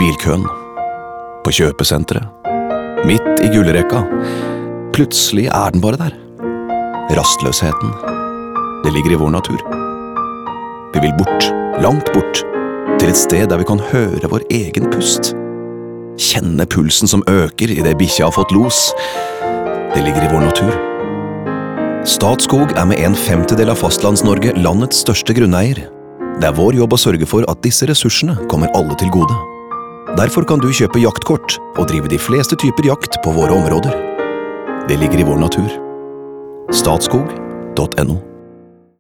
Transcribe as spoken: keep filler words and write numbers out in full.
bilkøen, på kjøpesenteret, midt i gullrekka. Plutselig er den bare der. Rastløsheten. Det ligger i vår natur. Vi vil bort, langt bort, til et sted der vi kan høre vår egen pust. Kjenne pulsen som øker i det bikkja har fått los. Det ligger i vår natur. Statskog er med en femtedel av Fastlands-Norge landets største grunneier. Det er vår jobb å sørge for at disse ressursene kommer alle til gode. Derfor kan du kjøpe jaktkort og drive de fleste typer jakt på våre områder. Det ligger i vår natur. statskog punktum no